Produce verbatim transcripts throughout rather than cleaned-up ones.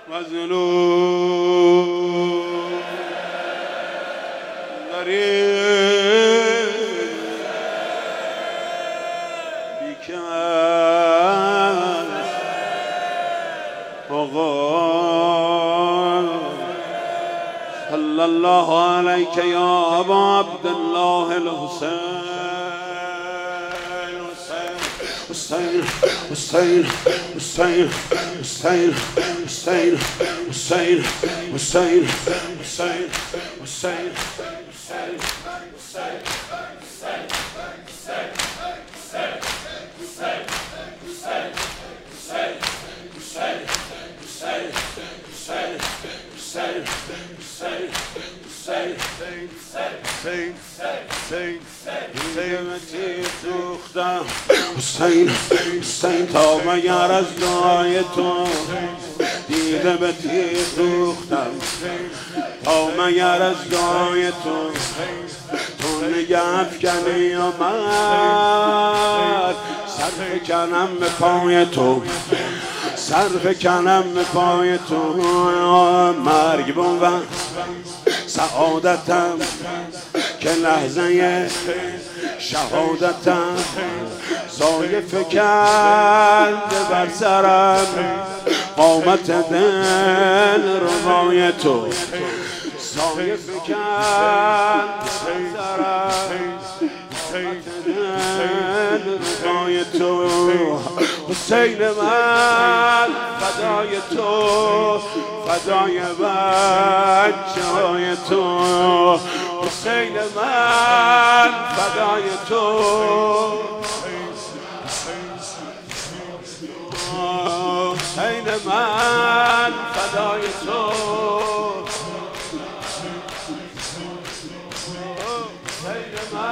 مظلوم غریب بیکس آقا صلی الله علیک یا ابا عبدالله الحسین حسین حسین حسین حسین حسین حسین حسین حسین حسین حسین حسین تا مگر از دعای تو دیده به تیر دوختم تا مگر از دعای تو تو نگه افکنی و من سر فکنم به پای تو سر فکنم به پای تو مرگ بون سعادتم که لحظه شهادتم سایه فکنده بر سرم قامت دل رضای تو سایه فکنده بر سرم قامت دل رضای تو حسین من فدای تو فدای بچه‌های تو حسین من فدای تو حسین من فدای تو حسین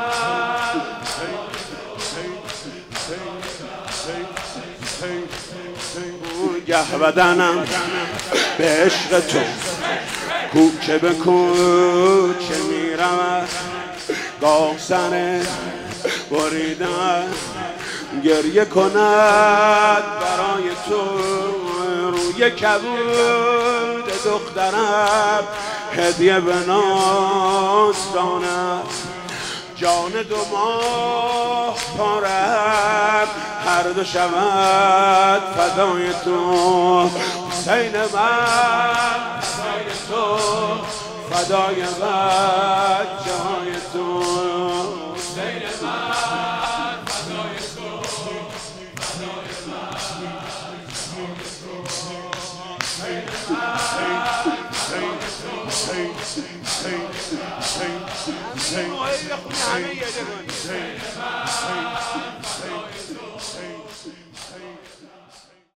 من گه بدنم به عشق تو کوچه به کوچه میرم گاه سر بریدم گریه کند برای تو روی کبود دخترم هدیه به ناستانم جان دو ماه پارم هر دو شود فدای تو حسین من فدای تو فدای بچه‌های تو حسین من فدای تو فدای بچه‌های تو